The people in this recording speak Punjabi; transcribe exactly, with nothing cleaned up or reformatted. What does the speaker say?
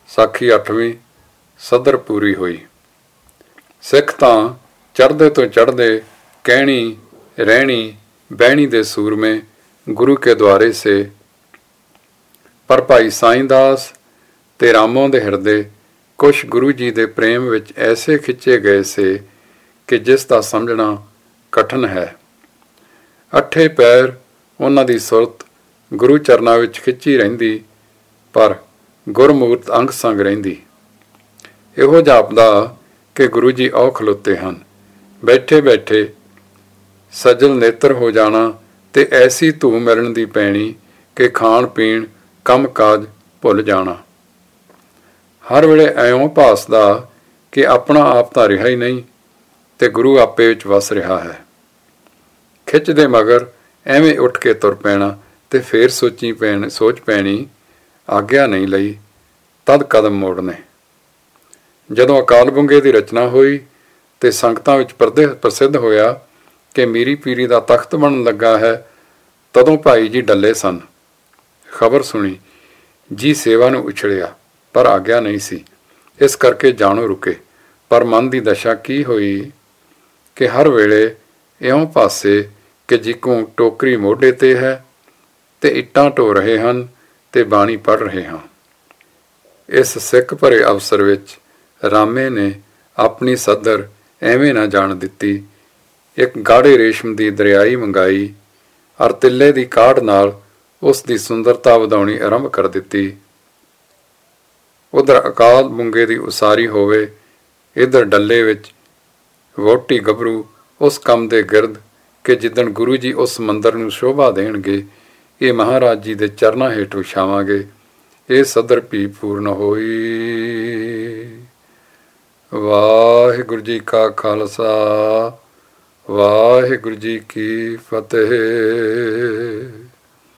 ਸਾਖੀ ਅੱਠਵੀਂ। ਸਦਰ ਪੂਰੀ ਹੋਈ। ਸਿੱਖ ਤਾਂ ਚੜ੍ਹਦੇ ਤੋਂ ਚੜ੍ਹਦੇ ਕਹਿਣੀ ਰਹਿਣੀ ਬਹਿਣੀ ਦੇ ਸੂਰਮੇ ਗੁਰੂ ਕੇ ਦੁਆਰੇ ਸੇ। ਪਰ ਭਾਈ ਸਾਈਂ ਦਾਸ ਤੇ ਰਾਮੋਂ ਦੇ ਹਿਰਦੇ ਕੁਛ ਗੁਰੂ ਜੀ ਦੇ ਪ੍ਰੇਮ ਵਿੱਚ ਐਸੇ ਖਿੱਚੇ ਗਏ ਸੇ ਕਿ ਜਿਸ ਦਾ ਸਮਝਣਾ ਕਠਿਨ ਹੈ। ਅੱਠੇ ਪੈਰ ਉਹਨਾਂ ਦੀ ਸੁਰਤ ਗੁਰੂ ਚਰਨਾਂ ਵਿੱਚ ਖਿੱਚੀ ਰਹਿੰਦੀ, ਪਰ ਗੁਰਮੂਰਤ ਅੰਗ ਸੰਗ ਰਹਿੰਦੀ। ਇਹੋ ਜਾਪਦਾ ਕਿ ਗੁਰੂ ਜੀ ਔ ਖਲੋਤੇ ਹਨ। ਬੈਠੇ ਬੈਠੇ ਸਜਲ ਨੇਤਰ ਹੋ ਜਾਣਾ ਤੇ ਐਸੀ ਧੂ ਮਿਲਣ ਦੀ ਪੈਣੀ ਕਿ ਖਾਣ ਪੀਣ ਕੰਮ ਕਾਜ ਭੁੱਲ ਜਾਣਾ। ਹਰ ਵੇਲੇ ਐਉਂ ਭਾਸਦਾ ਕਿ ਆਪਣਾ ਆਪ ਤਾਂ ਰਿਹਾ ਹੀ ਨਹੀਂ ਤੇ ਗੁਰੂ ਆਪੇ ਵਿੱਚ ਵਸ ਰਿਹਾ ਹੈ। ਖਿੱਚ ਦੇ ਮਗਰ ਐਵੇਂ ਉੱਠ ਕੇ ਤੁਰ ਪੈਣਾ ਤੇ ਫੇਰ ਸੋਚੀ ਪੈਣ ਸੋਚ ਪੈਣੀ, ਆਗਿਆ ਨਹੀਂ ਲਈ ਤਦ ਕਦਮ ਮੋੜਨੇ। ਜਦੋਂ ਅਕਾਲ ਬੁੰਗੇ ਦੀ ਰਚਨਾ ਹੋਈ ਤੇ ਸੰਗਤਾਂ ਵਿੱਚ ਪ੍ਰਦੇ ਪ੍ਰਸਿੱਧ ਹੋਇਆ ਕਿ ਮੀਰੀ ਪੀਰੀ ਦਾ ਤਖਤ ਬਣਨ ਲੱਗਾ ਹੈ, ਤਦੋਂ ਭਾਈ ਜੀ ਡੱਲੇ ਸਨ। ਖਬਰ ਸੁਣੀ ਜੀ ਸੇਵਾ ਨੂੰ ਉਛੜਿਆ, ਪਰ ਆਗਿਆ ਨਹੀਂ ਸੀ। ਇਸ ਕਰਕੇ ਜਾਣੋ ਰੁਕੇ। ਪਰ ਮਨ ਦੀ ਦਸ਼ਾ ਕੀ ਹੋਈ ਕਿ ਹਰ ਵੇਲੇ ਇਉਂ ਪਾਸੇ ਕਿ ਜਿੱਕੂ ਟੋਕਰੀ ਮੋਢੇ ਤੇ ਹੈ ਤੇ ਇੱਟਾਂ ਢੋ ਰਹੇ ਹਨ ਤੇ ਬਾਣੀ ਪੜ੍ਹ ਰਹੇ ਹਾਂ। ਇਸ ਸਿੱਖ ਭਰੇ ਅਵਸਰ ਵਿੱਚ ਰਾਮੇ ਨੇ ਆਪਣੀ ਸਦਰ ਐਵੇਂ ਨਾ ਜਾਣ ਦਿੱਤੀ। ਇੱਕ ਗਾੜੇ ਰੇਸ਼ਮ ਦੀ ਦਰਿਆਈ ਮੰਗਾਈ ਅਰ ਤਿੱਲੇ ਦੀ ਕਾਢ ਨਾਲ ਉਸ ਦੀ ਸੁੰਦਰਤਾ ਵਧਾਉਣੀ ਆਰੰਭ ਕਰ ਦਿੱਤੀ। ਉਧਰ ਅਕਾਲ ਬੁੰਗੇ ਦੀ ਉਸਾਰੀ ਹੋਵੇ, ਇੱਧਰ ਡੱਲੇ ਵਿੱਚ ਵਹੁਟੀ ਗੱਭਰੂ ਉਸ ਕੰਮ ਦੇ ਗਿਰਦ ਕਿ ਜਿੱਦਣ ਗੁਰੂ ਜੀ ਉਸ ਮੰਦਰ ਨੂੰ ਸ਼ੋਭਾ ਦੇਣਗੇ, ਇਹ ਮਹਾਰਾਜ ਜੀ ਦੇ ਚਰਨਾਂ ਹੇਠ ਵਿਛਾਵਾਂਗੇ। ਇਹ ਸਦਰ ਭੀ ਪੂਰਨ ਹੋਈ। ਵਾਹਿਗੁਰੂ ਜੀ ਕਾ ਖਾਲਸਾ, ਵਾਹਿਗੁਰੂ ਜੀ ਕੀ ਫਤਿਹ।